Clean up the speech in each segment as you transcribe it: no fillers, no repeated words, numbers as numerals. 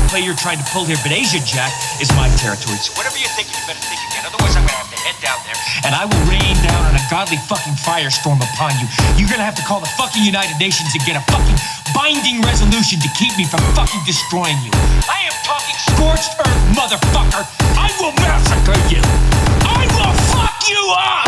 play you're trying to pull here, but Asia, Jack, is my territory. So whatever you're thinking, you better think again. Otherwise, I'm gonna have to head down there, and I will rain down on a godly fucking firestorm upon you. You're gonna have to call the fucking United Nations and get a fucking binding resolution to keep me from fucking destroying you. I am talking scorched earth, motherfucker. I will massacre you. I will fuck you up.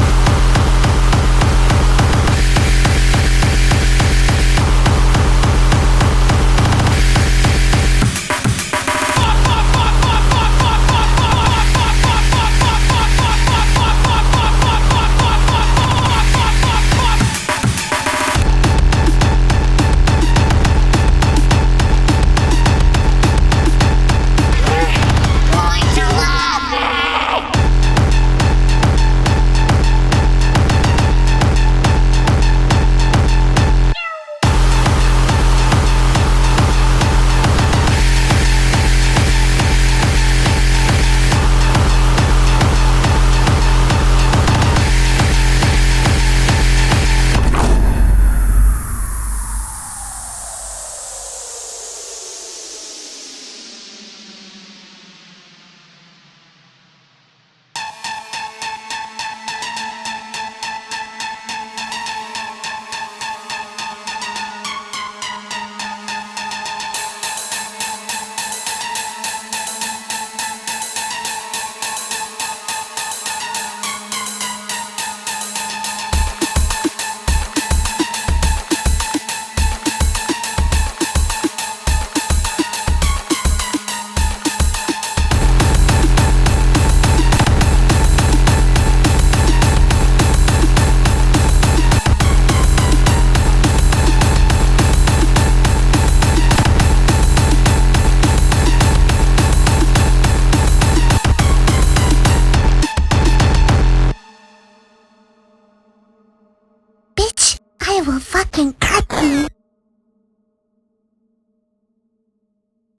I will fucking